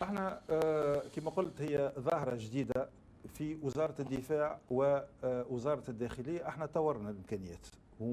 احنا كما قلت هي ظاهرة جديدة في وزارة الدفاع ووزارة الداخلية. احنا طورنا الامكانيات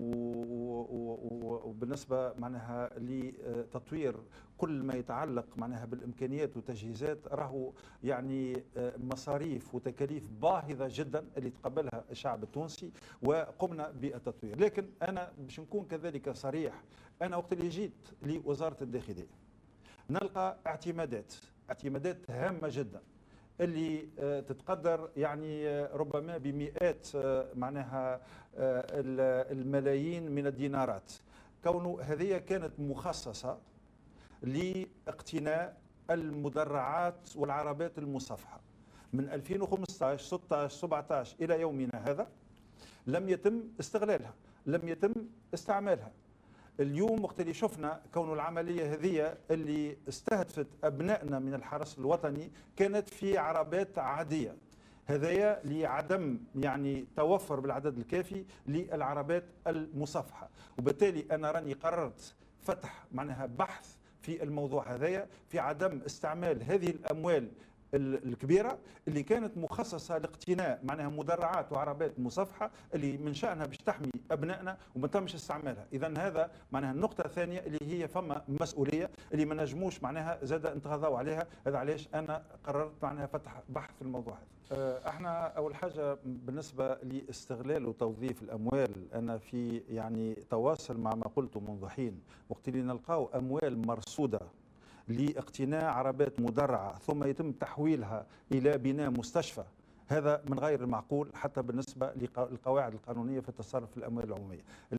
وبالنسبة معناها لتطوير كل ما يتعلق معناها بالامكانيات والتجهيزات راهو يعني مصاريف وتكاليف باهظة جدا اللي تقبلها الشعب التونسي وقمنا بالتطوير. لكن انا باش نكون كذلك صريح، انا وقت اللي جيت لوزارة الداخلية نلقى اعتمادات هامة جدا اللي تتقدر يعني ربما بمئات معناها الملايين من الدينارات، كونه هذه كانت مخصصة لاقتناء المدرعات والعربات المصفحة من 2015 16 17 إلى يومنا هذا. لم يتم استغلالها، لم يتم استعمالها. اليوم وقت اللي شفنا كون العملية هذه اللي استهدفت أبنائنا من الحرس الوطني كانت في عربات عادية، هذايا لعدم يعني توفر بالعدد الكافي للعربات المصفحة، وبالتالي أنا راني قررت فتح معناها بحث في الموضوع هذايا في عدم استعمال هذه الأموال الكبيرة اللي كانت مخصصة لاقتناء معناها مدرعات وعربات مصفحة اللي من شأنها باش تحمي أبنائنا وما تمش استعمالها. إذا هذا معناها النقطة الثانية اللي هي فما مسؤولية اللي ما نجموش معناها زاد نتغاضوا عليها. هذا علاش أنا قررت معناها فتح بحث في الموضوع هذا. احنا أول حاجة بالنسبة لاستغلال وتوظيف الأموال، أنا في يعني تواصل مع ما قلت منذ حين، وقت اللي نلقاو أموال مرصودة لاقتناء عربات مدرعة ثم يتم تحويلها إلى بناء مستشفى، هذا من غير المعقول حتى بالنسبة للقواعد القانونية في التصرف في الأموال العمومية.